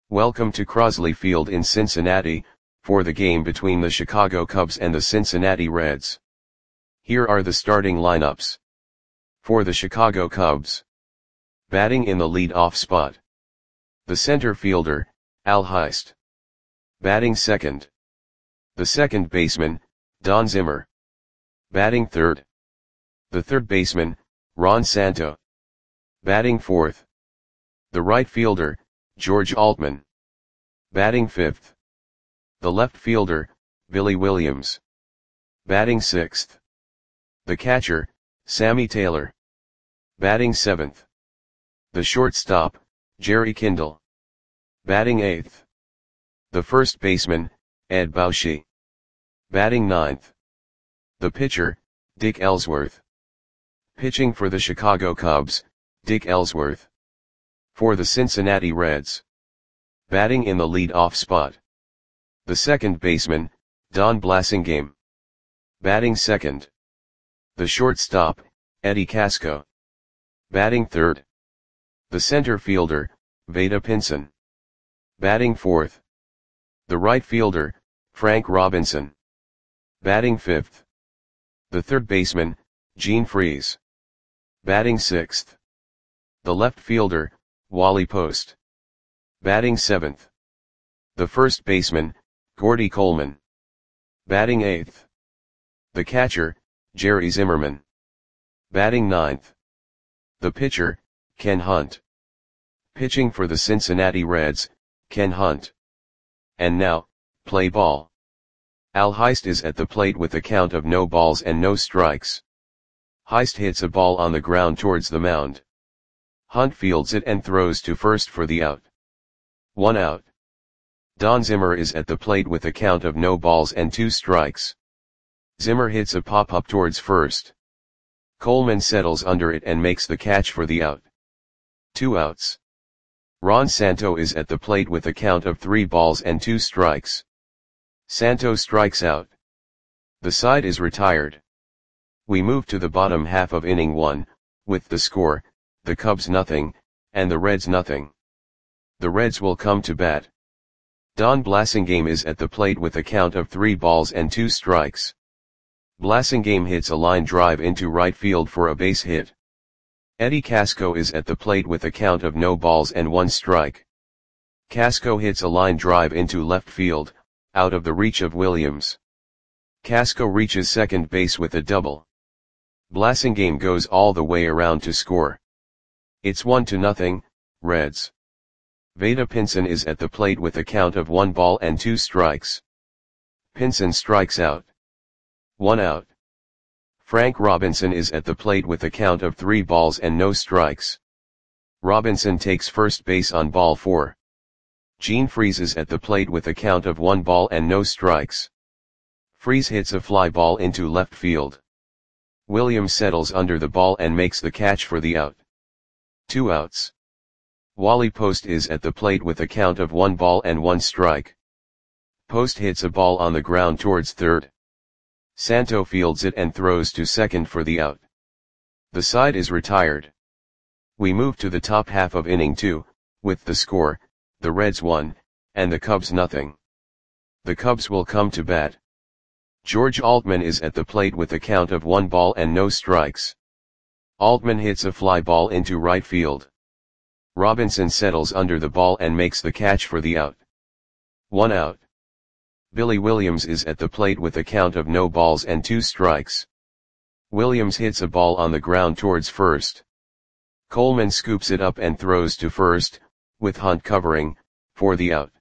Welcome to Crosley Field in Cincinnati, for the game between the Chicago Cubs and the Cincinnati Reds. Here are the starting lineups. For the Chicago Cubs. Batting in the lead-off spot. The center fielder, Al Heist. Batting second. The second baseman, Don Zimmer. Batting third. The third baseman, Ron Santo. Batting fourth. The right fielder, George Altman. Batting fifth. The left fielder, Billy Williams. Batting sixth. The catcher, Sammy Taylor. Batting seventh. The shortstop, Jerry Kindle. Batting eighth. The first baseman, Ed Bauschy. Batting ninth. The pitcher, Dick Ellsworth. Pitching for the Chicago Cubs, Dick Ellsworth. For the Cincinnati Reds. Batting in the lead-off spot. The second baseman, Don Blasingame. Batting second. The shortstop, Eddie Casco. Batting third. The center fielder, Vada Pinson. Batting fourth. The right fielder, Frank Robinson. Batting fifth. The third baseman, Gene Freese. Batting sixth. The left fielder, Wally Post. Batting seventh. The first baseman, Gordy Coleman. Batting eighth. The catcher, Jerry Zimmerman. Batting ninth. The pitcher, Ken Hunt. Pitching for the Cincinnati Reds, Ken Hunt. And now, play ball. Al Heist is at the plate with a count of no balls and no strikes. Heist hits a ball on the ground towards the mound. Hunt fields it and throws to first for the out. 1 out. Don Zimmer is at the plate with a count of no balls and 2 strikes. Zimmer hits a pop-up towards first. Coleman settles under it and makes the catch for the out. 2 outs. Ron Santo is at the plate with a count of 3 balls and 2 strikes. Santo strikes out. The side is retired. We move to the bottom half of inning 1, with the score, the Cubs nothing, and the Reds nothing. The Reds will come to bat. Don Blasingame is at the plate with a count of 3 balls and 2 strikes. Blasingame hits a line drive into right field for a base hit. Eddie Casco is at the plate with a count of no balls and 1 strike. Casco hits a line drive into left field, out of the reach of Williams. Casco reaches second base with a double. Blasingame goes all the way around to score. It's 1-0, Reds. Vada Pinson is at the plate with a count of 1 ball and 2 strikes. Pinson strikes out. 1 out. Frank Robinson is at the plate with a count of 3 balls and no strikes. Robinson takes first base on ball 4. Gene Freese is at the plate with a count of 1 ball and no strikes. Freese hits a fly ball into left field. Williams settles under the ball and makes the catch for the out. 2 outs. Wally Post is at the plate with a count of 1 ball and 1 strike. Post hits a ball on the ground towards third. Santo fields it and throws to second for the out. The side is retired. We move to the top half of inning 2, with the score, the Reds 1, and the Cubs nothing. The Cubs will come to bat. George Altman is at the plate with a count of 1 ball and no strikes. Altman hits a fly ball into right field. Robinson settles under the ball and makes the catch for the out. 1 out. Billy Williams is at the plate with a count of no balls and 2 strikes. Williams hits a ball on the ground towards first. Coleman scoops it up and throws to first, with Hunt covering, for the out.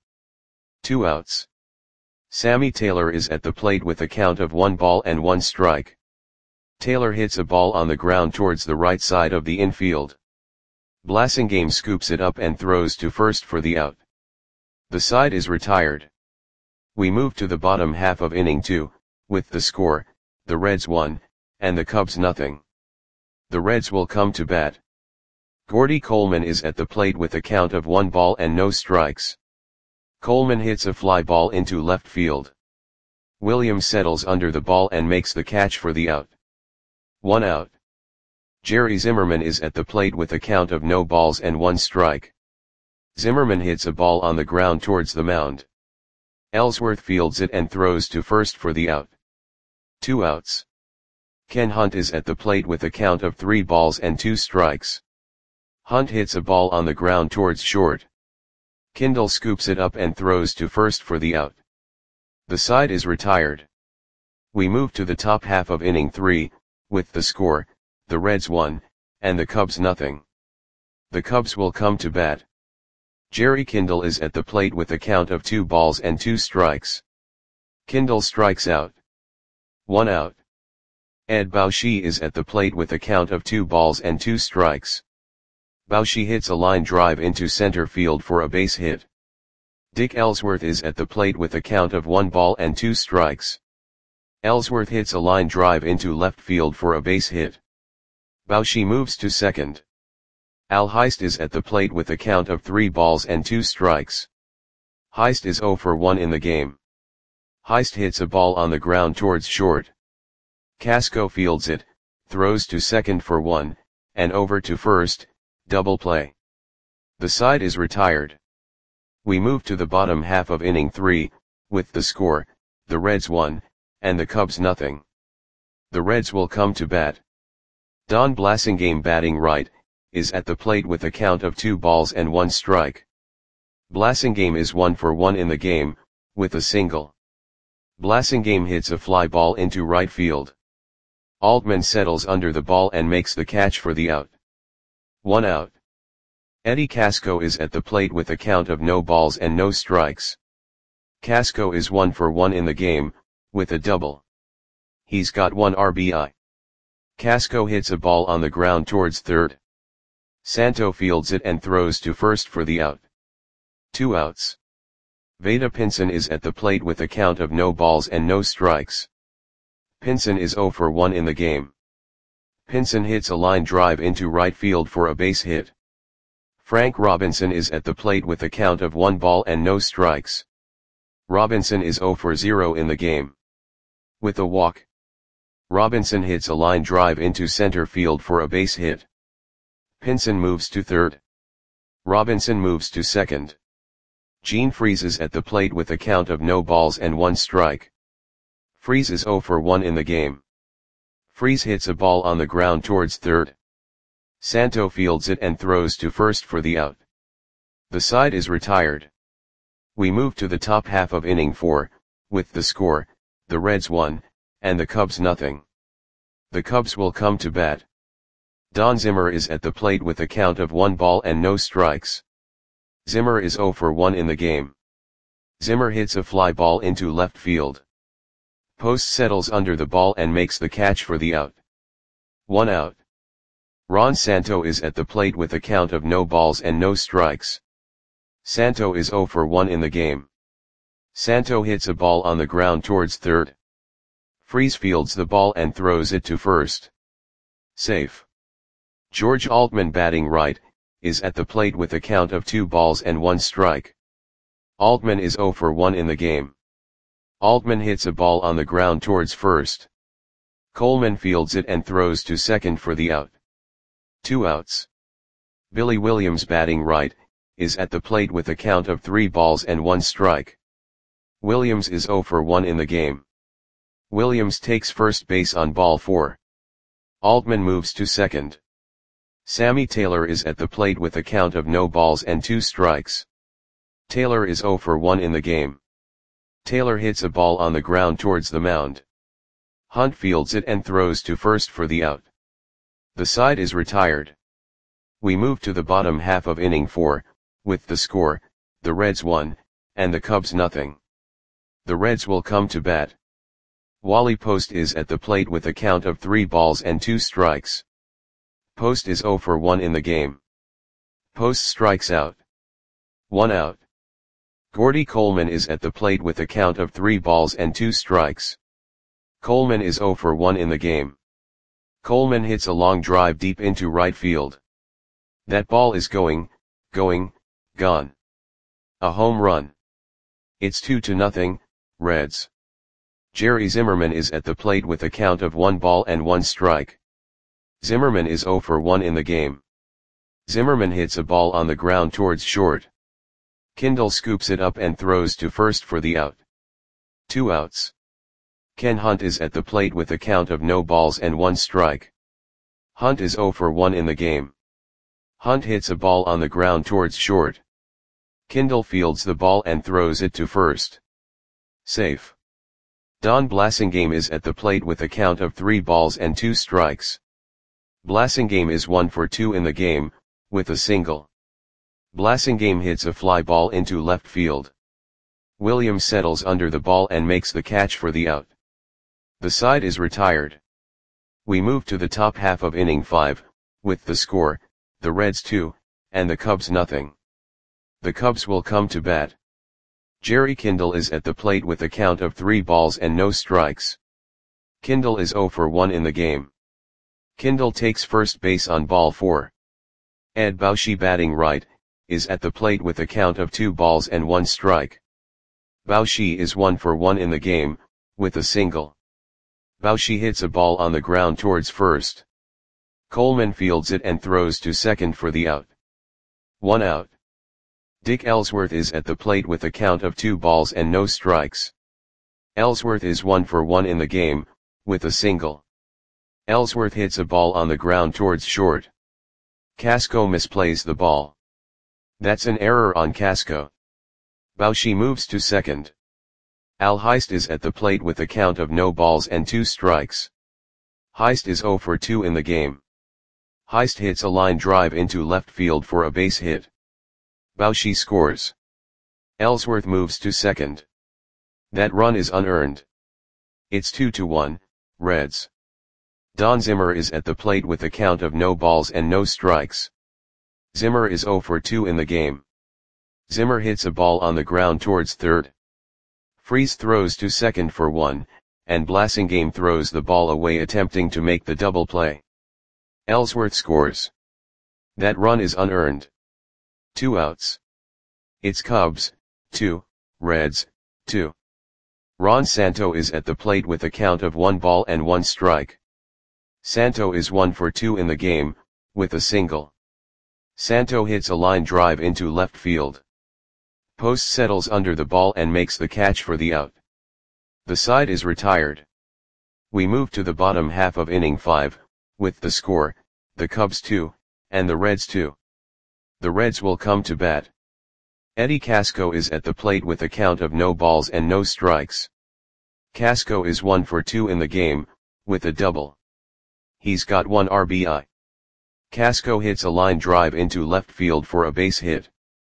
2 outs. Sammy Taylor is at the plate with a count of 1 ball and 1 strike. Taylor hits a ball on the ground towards the right side of the infield. Blasingame scoops it up and throws to first for the out. The side is retired. We move to the bottom half of inning 2, with the score, the Reds 1, and the Cubs nothing. The Reds will come to bat. Gordy Coleman is at the plate with a count of 1 ball and no strikes. Coleman hits a fly ball into left field. Williams settles under the ball and makes the catch for the out. 1 out. Jerry Zimmerman is at the plate with a count of no balls and 1 strike. Zimmerman hits a ball on the ground towards the mound. Ellsworth fields it and throws to first for the out. 2 outs. Ken Hunt is at the plate with a count of 3 balls and 2 strikes. Hunt hits a ball on the ground towards short. Kindle scoops it up and throws to first for the out. The side is retired. We move to the top half of inning 3, with the score, the Reds 1, and the Cubs nothing. The Cubs will come to bat. Jerry Kindle is at the plate with a count of 2 balls and 2 strikes. Kindle strikes out. 1 out. Ed Bauschy is at the plate with a count of 2 balls and 2 strikes. Bauschy hits a line drive into center field for a base hit. Dick Ellsworth is at the plate with a count of 1 ball and 2 strikes. Ellsworth hits a line drive into left field for a base hit. Bauschy moves to second. Al Heist is at the plate with a count of 3 balls and 2 strikes. Heist is 0 for 1 in the game. Heist hits a ball on the ground towards short. Casco fields it, throws to second for 1, and over to first, double play. The side is retired. We move to the bottom half of inning 3, with the score, the Reds 1, and the Cubs nothing. The Reds will come to bat. Don Blasingame batting right, is at the plate with a count of 2 balls and 1 strike. Blasingame is 1 for 1 in the game, with a single. Blasingame hits a fly ball into right field. Altman settles under the ball and makes the catch for the out. 1 out. Eddie Casco is at the plate with a count of no balls and no strikes. Casco is 1 for 1 in the game, with a double. He's got 1 RBI. Casco hits a ball on the ground towards third. Santo fields it and throws to first for the out. 2 outs. Vada Pinson is at the plate with a count of no balls and no strikes. Pinson is 0 for 1 in the game. Pinson hits a line drive into right field for a base hit. Frank Robinson is at the plate with a count of 1 ball and no strikes. Robinson is 0 for 0 in the game. With a walk. Robinson hits a line drive into center field for a base hit. Pinson moves to third. Robinson moves to second. Gene Freese is at the plate with a count of no balls and 1 strike. Freese is 0 for 1 in the game. Freese hits a ball on the ground towards third. Santo fields it and throws to first for the out. The side is retired. We move to the top half of inning 4, with the score, the Reds 1, and the Cubs nothing. The Cubs will come to bat. Don Zimmer is at the plate with a count of 1 ball and no strikes. Zimmer is 0 for 1 in the game. Zimmer hits a fly ball into left field. Post settles under the ball and makes the catch for the out. 1 out. Ron Santo is at the plate with a count of no balls and no strikes. Santo is 0 for 1 in the game. Santo hits a ball on the ground towards third. Freese fields the ball and throws it to first. Safe. George Altman batting right, is at the plate with a count of 2 balls and 1 strike. Altman is 0 for 1 in the game. Altman hits a ball on the ground towards first. Coleman fields it and throws to second for the out. 2 outs. Billy Williams batting right, is at the plate with a count of 3 balls and 1 strike. Williams is 0 for 1 in the game. Williams takes first base on ball 4. Altman moves to second. Sammy Taylor is at the plate with a count of no balls and 2 strikes. Taylor is 0 for 1 in the game. Taylor hits a ball on the ground towards the mound. Hunt fields it and throws to first for the out. The side is retired. We move to the bottom half of inning 4, with the score, the Reds 1, and the Cubs nothing. The Reds will come to bat. Wally Post is at the plate with a count of 3 balls and 2 strikes. Post is 0 for 1 in the game. Post strikes out. 1 out. Gordy Coleman is at the plate with a count of 3 balls and 2 strikes. Coleman is 0 for 1 in the game. Coleman hits a long drive deep into right field. That ball is gone. A home run. It's 2-0, Reds. Jerry Zimmerman is at the plate with a count of 1 ball and 1 strike. Zimmerman is 0 for 1 in the game. Zimmerman hits a ball on the ground towards short. Kindle scoops it up and throws to first for the out. 2 outs. Ken Hunt is at the plate with a count of no balls and 1 strike. Hunt is 0 for 1 in the game. Hunt hits a ball on the ground towards short. Kindle fields the ball and throws it to first. Safe. Don Blasingame is at the plate with a count of 3 balls and 2 strikes. Blasingame is 1 for 2 in the game, with a single. Blasingame hits a fly ball into left field. Williams settles under the ball and makes the catch for the out. The side is retired. We move to the top half of inning 5, with the score, the Reds 2, and the Cubs nothing. The Cubs will come to bat. Jerry Kindle is at the plate with a count of 3 balls and no strikes. Kindle is 0 for 1 in the game. Kindle takes first base on ball 4. Ed Bauschy, batting right, is at the plate with a count of 2 balls and 1 strike. Bauschy is 1 for 1 in the game, with a single. Bauschy hits a ball on the ground towards first. Coleman fields it and throws to second for the out. 1 out. Dick Ellsworth is at the plate with a count of 2 balls and no strikes. Ellsworth is 1 for 1 in the game, with a single. Ellsworth hits a ball on the ground towards short. Casco misplays the ball. That's an error on Casco. Bauschy moves to second. Al Heist is at the plate with a count of no balls and 2 strikes. Heist is 0 for 2 in the game. Heist hits a line drive into left field for a base hit. Bauschy scores. Ellsworth moves to second. That run is unearned. It's 2-1, Reds. Don Zimmer is at the plate with a count of no balls and no strikes. Zimmer is 0 for 2 in the game. Zimmer hits a ball on the ground towards third. Freese throws to second for 1, and Blasingame throws the ball away attempting to make the double play. Ellsworth scores. That run is unearned. 2 outs. It's Cubs, 2, Reds, 2. Ron Santo is at the plate with a count of 1 ball and 1 strike. Santo is 1 for 2 in the game, with a single. Santo hits a line drive into left field. Post settles under the ball and makes the catch for the out. The side is retired. We move to the bottom half of inning 5, with the score, the Cubs 2, and the Reds 2. The Reds will come to bat. Eddie Casco is at the plate with a count of no balls and no strikes. Casco is 1 for 2 in the game, with a double. He's got 1 RBI. Casco hits a line drive into left field for a base hit.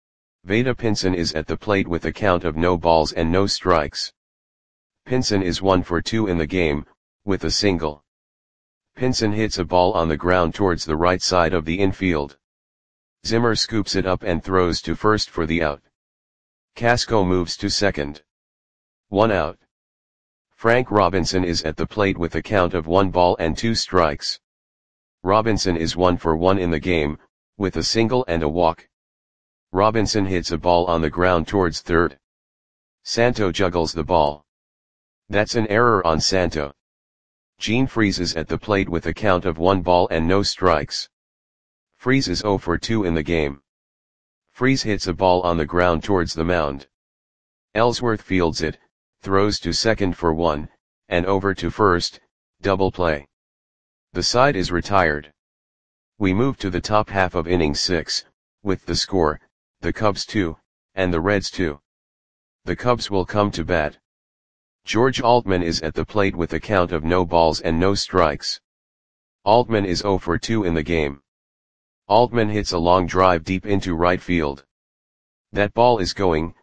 Vada Pinson is at the plate with a count of no balls and no strikes. Pinson is 1 for 2 in the game, with a single. Pinson hits a ball on the ground towards the right side of the infield. Zimmer scoops it up and throws to first for the out. Casco moves to second. 1 out. Frank Robinson is at the plate with a count of 1 ball and 2 strikes. Robinson is 1 for 1 in the game, with a single and a walk. Robinson hits a ball on the ground towards third. Santo juggles the ball. That's an error on Santo. Gene Freese is at the plate with a count of 1 ball and no strikes. Freese is 0 for 2 in the game. Freese hits a ball on the ground towards the mound. Ellsworth fields it, throws to second for 1, and over to first, double play. The side is retired. We move to the top half of inning 6, with the score, the Cubs 2, and the Reds 2. The Cubs will come to bat. George Altman is at the plate with a count of no balls and no strikes. Altman is 0 for 2 in the game. Altman hits a long drive deep into right field. That ball is gone.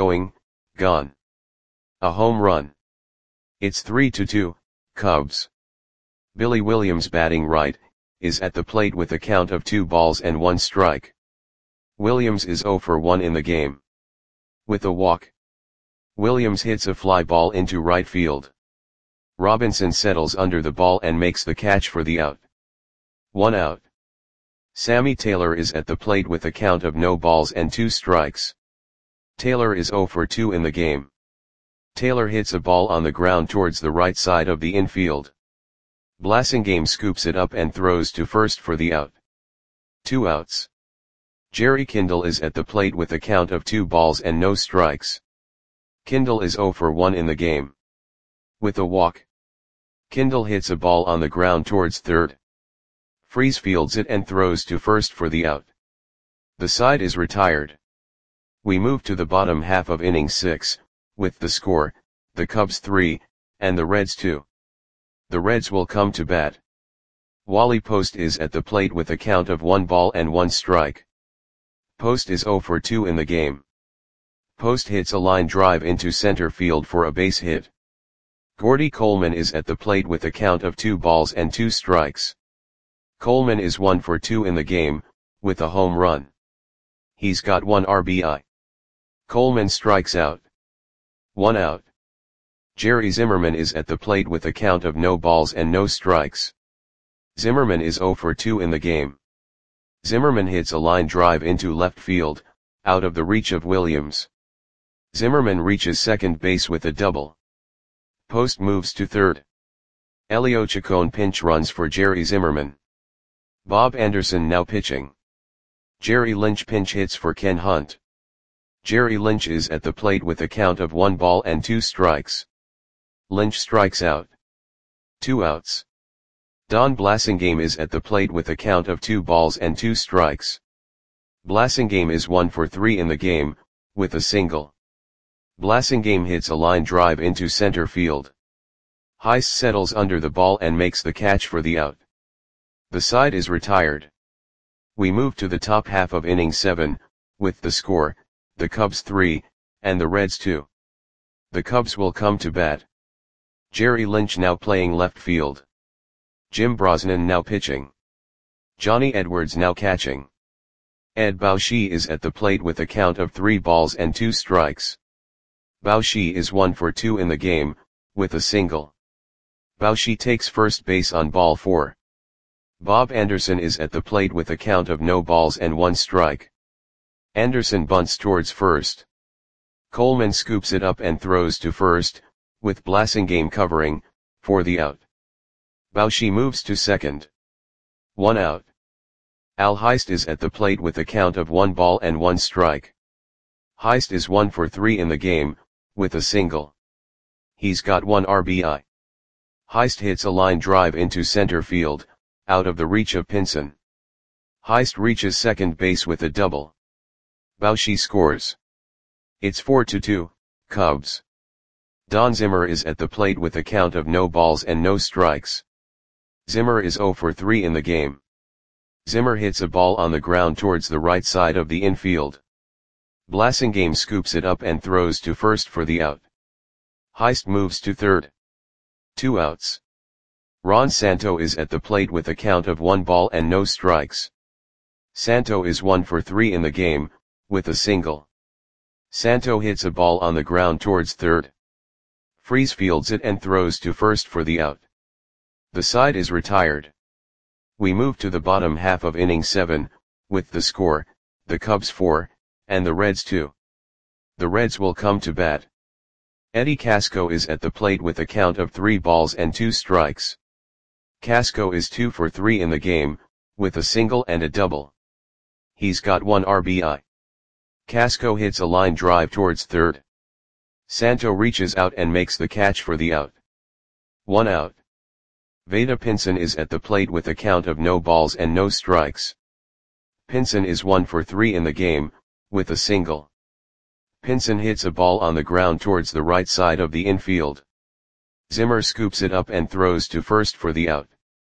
A home run. It's 3-2, Cubs. Billy Williams, batting right, is at the plate with a count of 2 balls and 1 strike. Williams is 0 for 1 in the game. With a walk. Williams hits a fly ball into right field. Robinson settles under the ball and makes the catch for the out. 1 out. Sammy Taylor is at the plate with a count of no balls and 2 strikes. Taylor is 0 for 2 in the game. Taylor hits a ball on the ground towards the right side of the infield. Blasingame scoops it up and throws to first for the out. 2 outs. Jerry Kindle is at the plate with a count of 2 balls and no strikes. Kindle is 0 for 1 in the game. With a walk, Kindle hits a ball on the ground towards third. Freese fields it and throws to first for the out. The side is retired. We move to the bottom half of inning 6, with the score, the Cubs 3, and the Reds 2. The Reds will come to bat. Wally Post is at the plate with a count of 1 ball and 1 strike. Post is 0 for 2 in the game. Post hits a line drive into center field for a base hit. Gordy Coleman is at the plate with a count of 2 balls and 2 strikes. Coleman is 1 for 2 in the game, with a home run. He's got 1 RBI. Coleman strikes out. 1 out. Jerry Zimmerman is at the plate with a count of no balls and no strikes. Zimmerman is 0 for 2 in the game. Zimmerman hits a line drive into left field, out of the reach of Williams. Zimmerman reaches second base with a double. Post moves to third. Elio Chacon pinch runs for Jerry Zimmerman. Bob Anderson now pitching. Jerry Lynch pinch hits for Ken Hunt. Jerry Lynch is at the plate with a count of 1 ball and 2 strikes. Lynch strikes out. 2 outs. Don Blasingame is at the plate with a count of 2 balls and 2 strikes. Blasingame is 1 for 3 in the game, with a single. Blasingame hits a line drive into center field. Heist settles under the ball and makes the catch for the out. The side is retired. We move to the top half of inning 7, with the score, the Cubs 3, and the Reds 2. The Cubs will come to bat. Jerry Lynch now playing left field. Jim Brosnan now pitching. Johnny Edwards now catching. Ed Bauschy is at the plate with a count of 3 balls and 2 strikes. Bauschy is 1 for 2 in the game, with a single. Bauschy takes first base on ball 4. Bob Anderson is at the plate with a count of no balls and 1 strike. Anderson bunts towards first. Coleman scoops it up and throws to first, with Blasingame covering, for the out. Bauschy moves to second. 1 out. Al Heist is at the plate with a count of 1 ball and 1 strike. Heist is 1 for 3 in the game, with a single. He's got 1 RBI. Heist hits a line drive into center field, out of the reach of Pinson. Heist reaches second base with a double. Bauschy scores. It's 4-2, Cubs. Don Zimmer is at the plate with a count of no balls and no strikes. Zimmer is 0 for 3 in the game. Zimmer hits a ball on the ground towards the right side of the infield. Blasingame scoops it up and throws to first for the out. Heist moves to third. 2 outs. Ron Santo is at the plate with a count of 1 ball and no strikes. Santo is 1 for 3 in the game, with a single. Santo hits a ball on the ground towards third. Freese fields it and throws to first for the out. The side is retired. We move to the bottom half of inning 7, with the score, the Cubs 4, and the Reds 2. The Reds will come to bat. Eddie Casco is at the plate with a count of 3 balls and 2 strikes. Casco is 2 for 3 in the game, with a single and a double. He's got 1 RBI. Casco hits a line drive towards third. Santo reaches out and makes the catch for the out. 1 out. Vada Pinson is at the plate with a count of no balls and no strikes. Pinson is 1 for 3 in the game, with a single. Pinson hits a ball on the ground towards the right side of the infield. Zimmer scoops it up and throws to first for the out.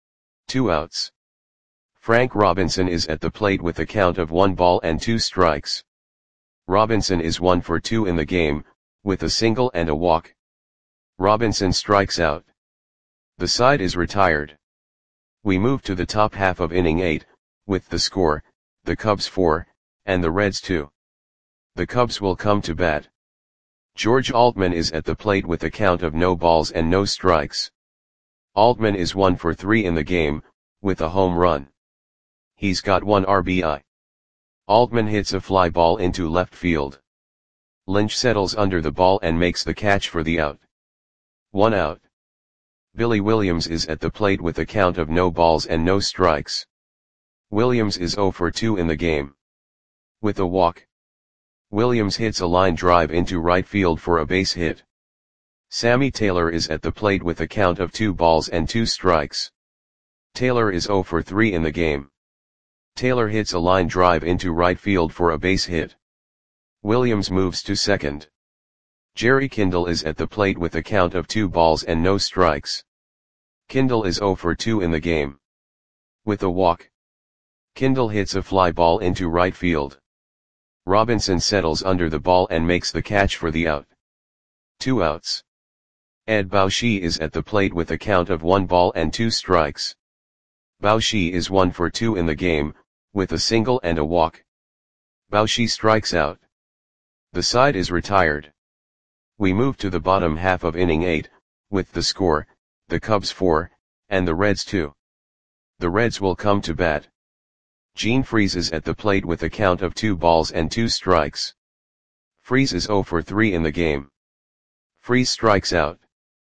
2 outs. Frank Robinson is at the plate with a count of 1 ball and 2 strikes. Robinson is 1 for 2 in the game, with a single and a walk. Robinson strikes out. The side is retired. We move to the top half of inning 8, with the score, the Cubs 4, and the Reds 2. The Cubs will come to bat. George Altman is at the plate with a count of no balls and no strikes. Altman is 1 for 3 in the game, with a home run. He's got 1 RBI. Altman hits a fly ball into left field. Lynch settles under the ball and makes the catch for the out. 1 out. Billy Williams is at the plate with a count of no balls and no strikes. Williams is 0 for 2 in the game. With a walk, Williams hits a line drive into right field for a base hit. Sammy Taylor is at the plate with a count of 2 balls and 2 strikes. Taylor is 0 for 3 in the game. Taylor hits a line drive into right field for a base hit. Williams moves to second. Jerry Kindle is at the plate with a count of 2 balls and no strikes. Kindle is 0 for 2 in the game. With a walk, Kindle hits a fly ball into right field. Robinson settles under the ball and makes the catch for the out. 2 outs. Ed Bauschy is at the plate with a count of 1 ball and 2 strikes. Bauschy is 1 for 2 in the game, with a single and a walk. Bauschy strikes out. The side is retired. We move to the bottom half of inning 8, with the score, the Cubs 4, and the Reds 2. The Reds will come to bat. Gene Freese is at the plate with a count of 2 balls and 2 strikes. Freese is 0 for 3 in the game. Freese strikes out.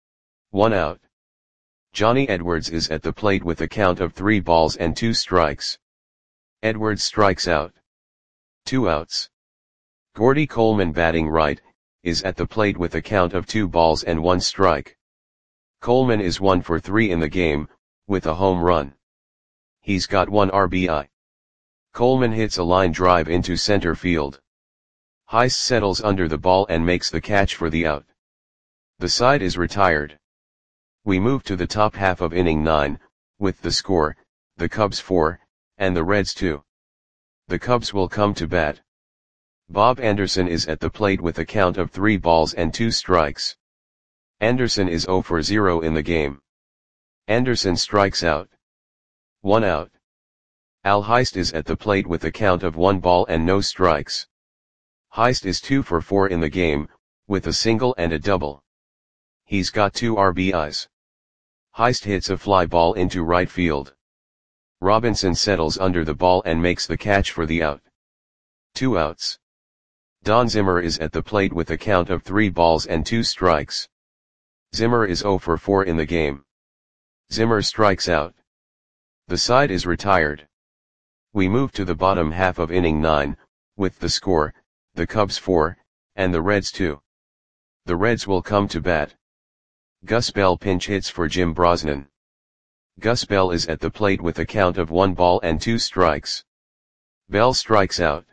1 out. Johnny Edwards is at the plate with a count of 3 balls and 2 strikes. Edwards strikes out. 2 outs. Gordy Coleman, batting right, is at the plate with a count of 2 balls and 1 strike. Coleman is 1 for 3 in the game, with a home run. He's got 1 RBI. Coleman hits a line drive into center field. Heist settles under the ball and makes the catch for the out. The side is retired. We move to the top half of inning 9, with the score, the Cubs 4, and the Reds 2. The Cubs will come to bat. Bob Anderson is at the plate with a count of 3 balls and 2 strikes. Anderson is 0 for 0 in the game. Anderson strikes out. 1 out. Al Heist is at the plate with a count of 1 ball and no strikes. Heist is 2 for 4 in the game, with a single and a double. He's got 2 RBIs. Heist hits a fly ball into right field. Robinson settles under the ball and makes the catch for the out. 2 outs. Don Zimmer is at the plate with a count of 3 balls and 2 strikes. Zimmer is 0 for 4 in the game. Zimmer strikes out. The side is retired. We move to the bottom half of inning 9, with the score, the Cubs 4, and the Reds 2. The Reds will come to bat. Gus Bell pinch hits for Jim Brosnan. Gus Bell is at the plate with a count of 1 ball and 2 strikes. Bell strikes out.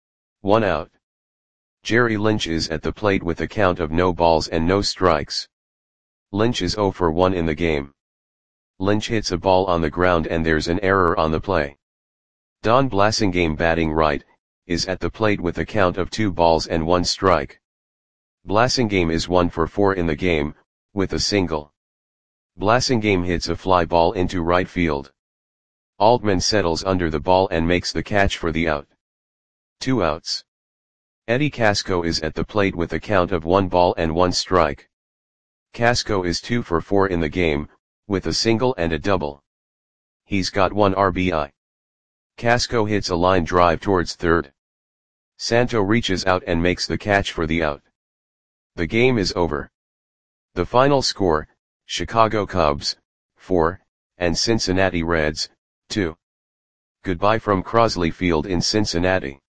1 out. Jerry Lynch is at the plate with a count of no balls and no strikes. Lynch is 0 for 1 in the game. Lynch hits a ball on the ground and there's an error on the play. Don Blasingame, batting right, is at the plate with a count of 2 balls and 1 strike. Blasingame is 1 for 4 in the game, with a single. Blasingame hits a fly ball into right field. Altman settles under the ball and makes the catch for the out. 2 outs. Eddie Casco is at the plate with a count of 1 ball and 1 strike. Casco is 2 for 4 in the game, with a single and a double. He's got 1 RBI. Casco hits a line drive towards third. Santo reaches out and makes the catch for the out. The game is over. The final score, Chicago Cubs, 4, and Cincinnati Reds, 2. Goodbye from Crosley Field in Cincinnati.